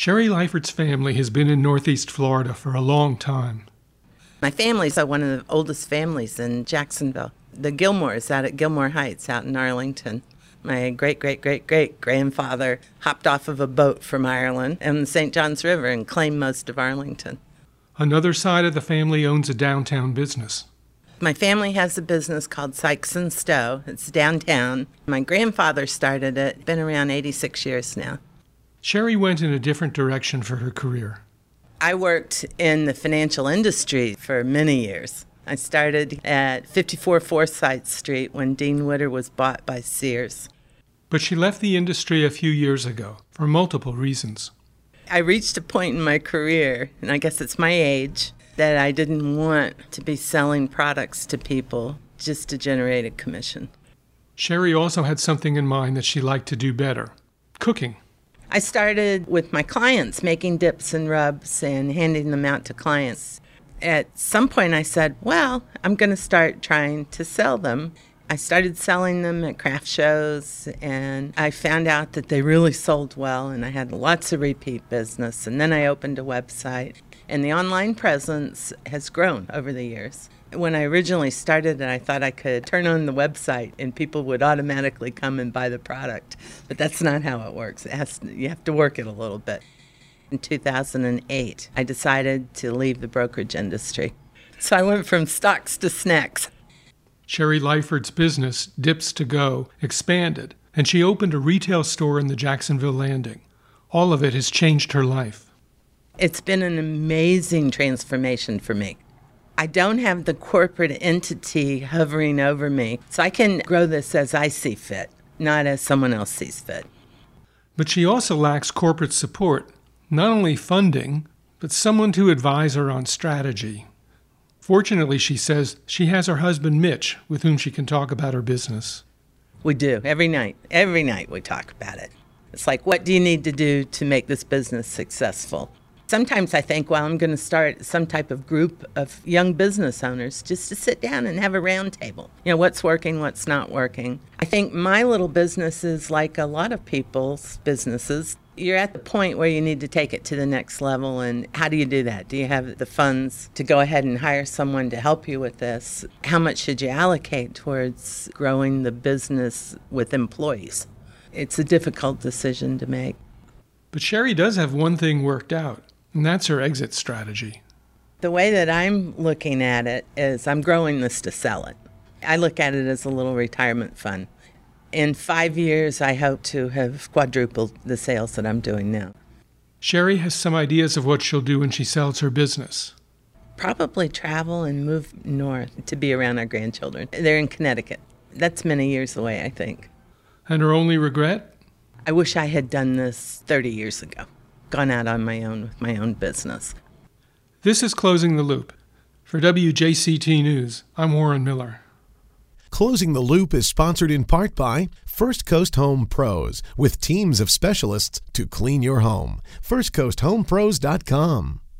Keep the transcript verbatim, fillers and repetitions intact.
Sherry Leifert's family has been in Northeast Florida for a long time. My family's one of the oldest families in Jacksonville. The Gilmores out at Gilmore Heights out in Arlington. My great-great-great-great-grandfather hopped off of a boat from Ireland in the Saint Johns River and claimed most of Arlington. Another side of the family owns a downtown business. My family has a business called Sykes and Stowe. It's downtown. My grandfather started it. Been around eighty-six years now. Sherry went in a different direction for her career. I worked in the financial industry for many years. I started at fifty-four Forsyth Street when Dean Witter was bought by Sears. But she left the industry a few years ago for multiple reasons. I reached a point in my career, and I guess it's my age, that I didn't want to be selling products to people just to generate a commission. Sherry also had something in mind that she liked to do better: cooking. I started with my clients, making dips and rubs and handing them out to clients. At some point I said, well, I'm going to start trying to sell them. I started selling them at craft shows, and I found out that they really sold well, and I had lots of repeat business. And then I opened a website, and the online presence has grown over the years. When I originally started it, I thought I could turn on the website and people would automatically come and buy the product. But that's not how it works. It has to, you have to work it a little bit. In two thousand eight, I decided to leave the brokerage industry. So I went from stocks to snacks. Sherry Leifert's business, Dips to Go, expanded, and she opened a retail store in the Jacksonville Landing. All of it has changed her life. It's been an amazing transformation for me. I don't have the corporate entity hovering over me, so I can grow this as I see fit, not as someone else sees fit. But she also lacks corporate support, not only funding, but someone to advise her on strategy. Fortunately, she says, she has her husband Mitch, with whom she can talk about her business. We do, every night. Every night we talk about it. It's like, what do you need to do to make this business successful? Sometimes I think, well, I'm going to start some type of group of young business owners just to sit down and have a round table. You know, what's working, what's not working. I think my little business is like a lot of people's businesses. You're at the point where you need to take it to the next level, and how do you do that? Do you have the funds to go ahead and hire someone to help you with this? How much should you allocate towards growing the business with employees? It's a difficult decision to make. But Sherry does have one thing worked out, and that's her exit strategy. The way that I'm looking at it is I'm growing this to sell it. I look at it as a little retirement fund. In five years, I hope to have quadrupled the sales that I'm doing now. Sherry has some ideas of what she'll do when she sells her business. Probably travel and move north to be around our grandchildren. They're in Connecticut. That's many years away, I think. And her only regret? I wish I had done this thirty years ago. Gone out on my own with my own business. This is Closing the Loop. For W J C T News, I'm Warren Miller. Closing the Loop is sponsored in part by First Coast Home Pros, with teams of specialists to clean your home. first coast home pros dot com.